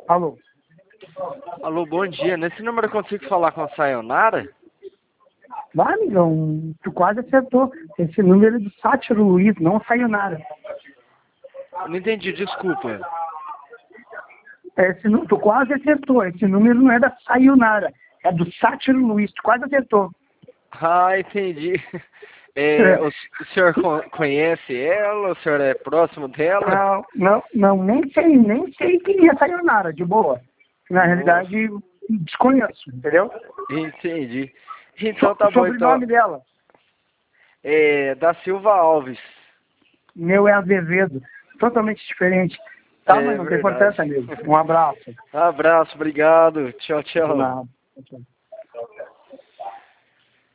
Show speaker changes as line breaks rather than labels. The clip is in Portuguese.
Alô?
Alô, bom dia. Nesse número eu consigo falar com a Sayonara?
Vai, amigão, tu quase acertou. Esse número é do Sátiro Luiz, não Sayonara.
Não entendi, desculpa.
Tu quase acertou. Esse número não é da Sayonara, é do Sátiro Luiz. Tu quase acertou.
Ah, entendi. O senhor conhece ela? O senhor é próximo dela?
Não, nem sei quem é Sayonara, de boa. Na realidade, desconheço, entendeu?
Entendi. Então tá
O
bom, então.
sobrenome dela?
Da Silva Alves.
Meu é Azevedo. Totalmente diferente. Tá, mas não tem
Verdade.
importância, amigo. Um abraço.
Abraço, obrigado. Tchau,
De
tchau.
nada. Tchau.